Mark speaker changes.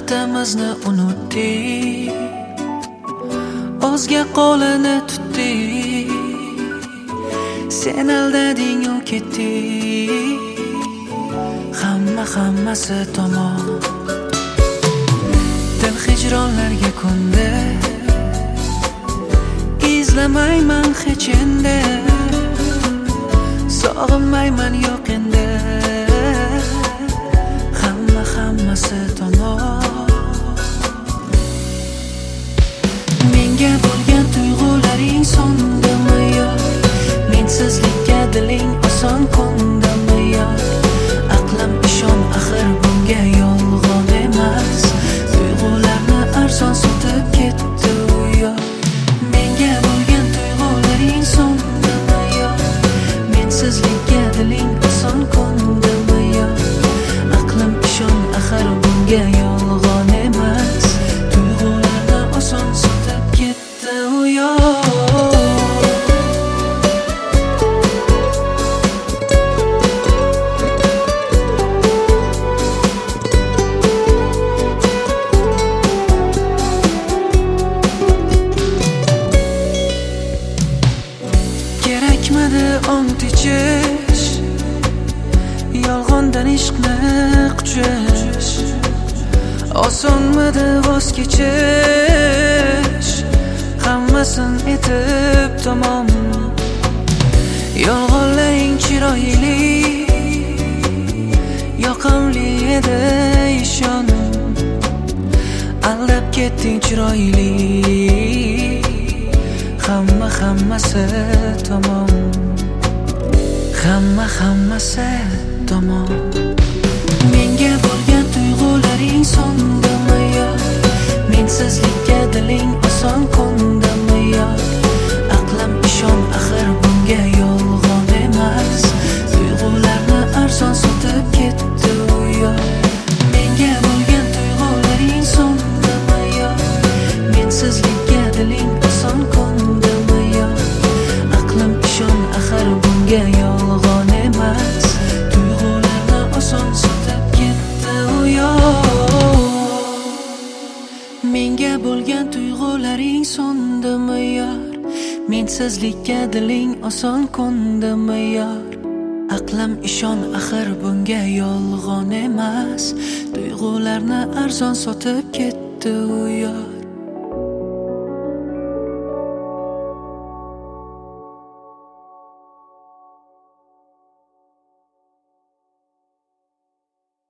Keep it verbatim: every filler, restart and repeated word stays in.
Speaker 1: muhabbatimizni unutdik, o'zga qo'lini tutdik, sen aldading u ketdik, hamma hammasi tamom. Dil hijronlarga ko'ndi, izlamayman hech endi, sog'inmayman yo'q endi, hamma hammasi tamom. Menga bo'lgan tuyg'ularing so'ndimi yo, mensizlikka diling oson ko'ndimi yo, aqlim ishon axir bunga yolg'on emas, tuyg'ularni arzon sotib ketdi u yo. Menga bo'lgan tuyg'ularing so'ndimi yo, mensizlikka diling oson ko'ndimi yo, aqlim ishon axir bunga yolg'on emas, tuyg'ularni oson sotib ketdi u yo. Kerakmidi ont ichish, yolg'ondan ishqni quchish, osonmidi voz kechish, hammasin etib tamom. Yolg'onlaring chiroyli, yoqimli edi ishon, aldab ketding chiroyli, hamma hammasi tamom, hamma hammasi tamom. Menga bo'lgan tuyg'ularing so'ndimi yo, mensizlikka diling oson ko'ndimi yo, aqlim ishon axir bunga yolg'on emas, tuyg'ularni arzon sotib ketdi u yo. Menga bo'lgan tuyg'ularing so'ndimi yo, mensizlikka diling oson ko'ndimi yo, aqlim ishon axir bunga yolg'on emas, tuyg'ularni oson sotib ketdi u yo. Menga bo'lgan tuyg'ularing so'ndimi yor, mensizlikka diling oson ko'ndimi yor, aqlim ishon axir bunga yolg'on emas, tuyg'ularni arzon sotib ketdi u yor.